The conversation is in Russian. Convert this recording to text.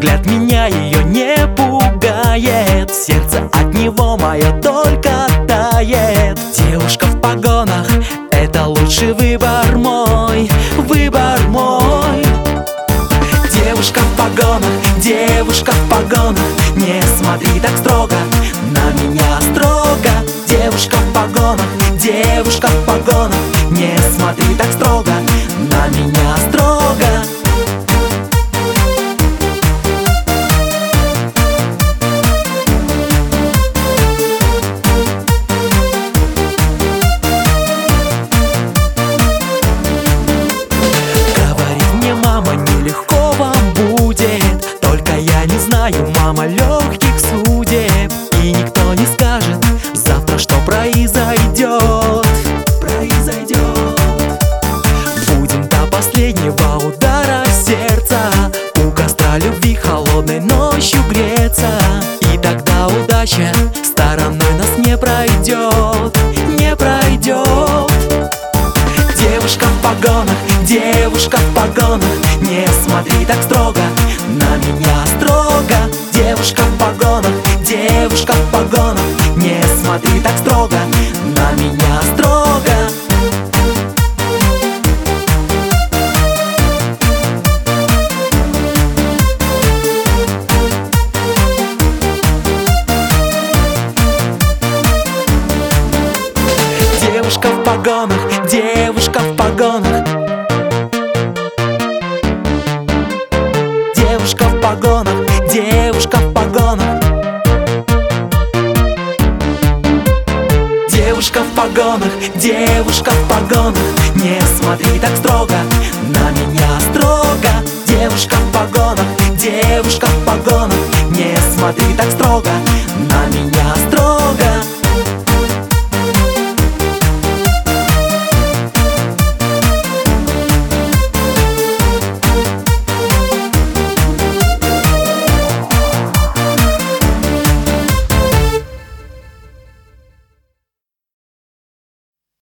взгляд меня ее не пугает, сердце от него мое только тает. Девушка в погонах — это лучший выбор мой, выбор мой. Девушка в погонах, девушка в погонах, не смотри так строго на меня, строго. Девушка в погонах, девушка в погонах, не смотри так строго на меня, строго. Говорит мне мама, нелегко вам будет, только я не знаю, мама, легких судеб. И никто не скажет завтра, что произойдет, произойдет. Будем до последнего удара сердца у костра любви холодной ночью греться. И тогда удача стороной нас не пройдет, не пройдет. Девушка в погонах, девушка в погонах, не смотри так строго на меня, строго. Девушка в погонах, девушка в погонах, не смотри так строго на меня, строго. Девушка в погонах, девушка в погонах, девушка в погонах, девушка в погонах, девушка в погонах, девушка в погонах, не смотри так строго на меня, строго. Девушка в погонах, девушка в погонах, не смотри так строго